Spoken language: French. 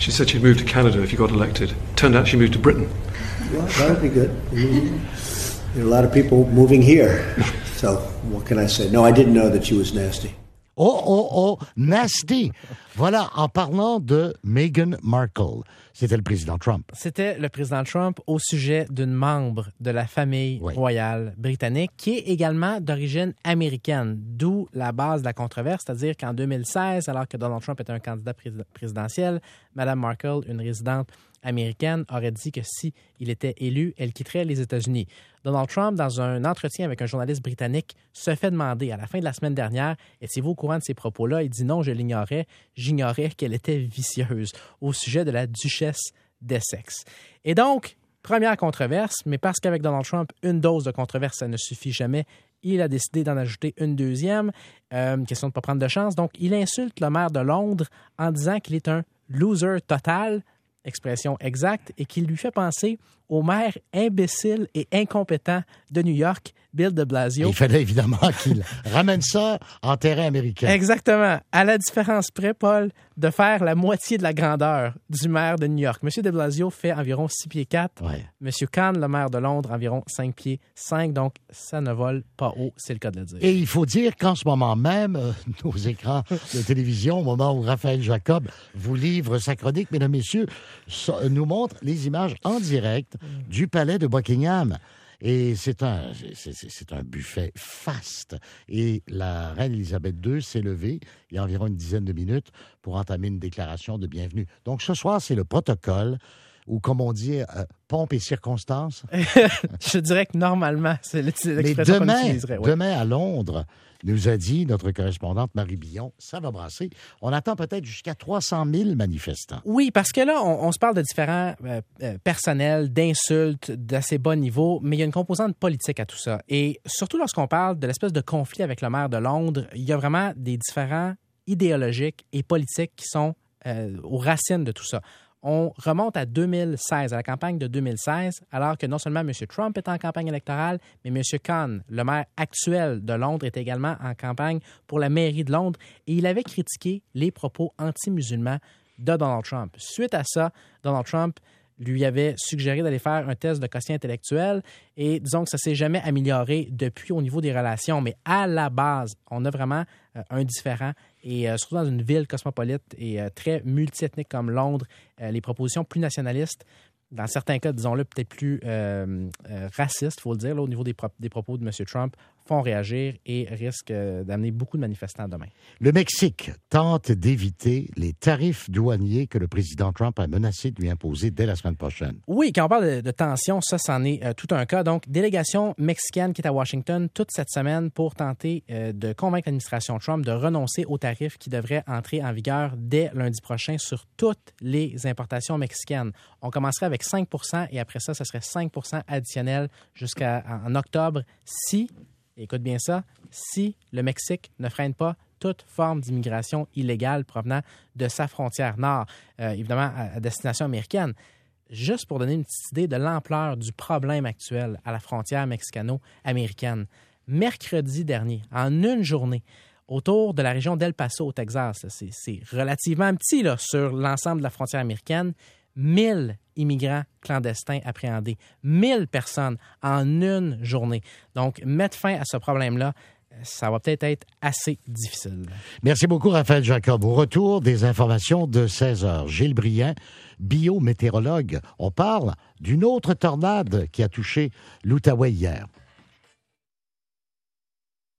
She said she'd move to Canada if you got elected. Turned out she moved to Britain. Well, that would be good. There are a lot of people moving here. So, what can I say? No, I didn't know that she was nasty. Oh, nasty! Voilà, en parlant de Meghan Markle, c'était le président Trump. C'était le président Trump au sujet d'une membre de la famille royale britannique qui est également d'origine américaine, d'où la base de la controverse, c'est-à-dire qu'en 2016, alors que Donald Trump était un candidat présidentiel, Mme Markle, une résidente américaine, aurait dit que si il était élu, elle quitterait les États-Unis. Donald Trump, dans un entretien avec un journaliste britannique, se fait demander à la fin de la semaine dernière « Étiez-vous au courant de ces propos-là? » Il dit « Non, je l'ignorais. J'ignorais qu'elle était vicieuse » au sujet de la duchesse d'Essex. Et donc, première controverse, mais parce qu'avec Donald Trump, une dose de controverse, ça ne suffit jamais, il a décidé d'en ajouter une deuxième. Question de ne pas prendre de chance. Donc, il insulte le maire de Londres en disant qu'il est un « loser total », expression exacte, et qui lui fait penser au maire imbécile et incompétent de New York, Bill de Blasio. Il fallait évidemment qu'il ramène ça en terrain américain. Exactement. À la différence près, Paul, de faire la moitié de la grandeur du maire de New York. M. de Blasio fait environ 6 pieds 4. Ouais. M. Khan, le maire de Londres, environ 5 pieds 5. Donc, ça ne vole pas haut, c'est le cas de le dire. Et il faut dire qu'en ce moment même, nos écrans de télévision, au moment où Raphaël Jacob vous livre sa chronique, mesdames, messieurs, nous montre les images en direct du palais de Buckingham. Et c'est un buffet faste. Et la reine Élisabeth II s'est levée il y a environ une dizaine de minutes pour entamer une déclaration de bienvenue. Donc ce soir, c'est le protocole, ou comme on dit, pompe et circonstances. Je dirais que normalement, c'est Mais l'expression qu'on utiliserait. Oui. Demain à Londres, nous a dit notre correspondante Marie Billon, ça va brasser. On attend peut-être jusqu'à 300 000 manifestants. Oui, parce que là, on se parle de différents personnels, d'insultes, d'assez bas niveau, mais il y a une composante politique à tout ça. Et surtout lorsqu'on parle de l'espèce de conflit avec le maire de Londres, il y a vraiment des différends idéologiques et politiques qui sont aux racines de tout ça. On remonte à 2016, à la campagne de 2016, alors que non seulement M. Trump est en campagne électorale, mais M. Khan, le maire actuel de Londres, est également en campagne pour la mairie de Londres et il avait critiqué les propos anti-musulmans de Donald Trump. Suite à ça, Donald Trump lui avait suggéré d'aller faire un test de quotient intellectuel et disons que ça ne s'est jamais amélioré depuis au niveau des relations. Mais à la base, on a vraiment un différend et surtout dans une ville cosmopolite et très multiethnique comme Londres, les propositions plus nationalistes, dans certains cas, disons-le, peut-être plus racistes, il faut le dire, là, au niveau des propos de M. Trump, font réagir et risquent d'amener beaucoup de manifestants demain. Le Mexique tente d'éviter les tarifs douaniers que le président Trump a menacé de lui imposer dès la semaine prochaine. Oui, quand on parle de tension, ça, c'en est tout un cas. Donc, délégation mexicaine qui est à Washington toute cette semaine pour tenter de convaincre l'administration Trump de renoncer aux tarifs qui devraient entrer en vigueur dès lundi prochain sur toutes les importations mexicaines. On commencerait avec 5 % et après ça, ce serait 5 % additionnel jusqu'en octobre si, écoute bien ça, si le Mexique ne freine pas toute forme d'immigration illégale provenant de sa frontière nord, évidemment à destination américaine. Juste pour donner une petite idée de l'ampleur du problème actuel à la frontière mexicano-américaine. Mercredi dernier, en une journée, autour de la région d'El Paso, au Texas, c'est relativement petit là, sur l'ensemble de la frontière américaine, 1000 immigrants clandestins appréhendés. 1000 personnes en une journée. Donc, mettre fin à ce problème-là, ça va peut-être être assez difficile. Merci beaucoup, Raphaël Jacob. Au retour, des informations de 16h. Gilles Briand, biométéorologue. On parle d'une autre tornade qui a touché l'Outaouais hier.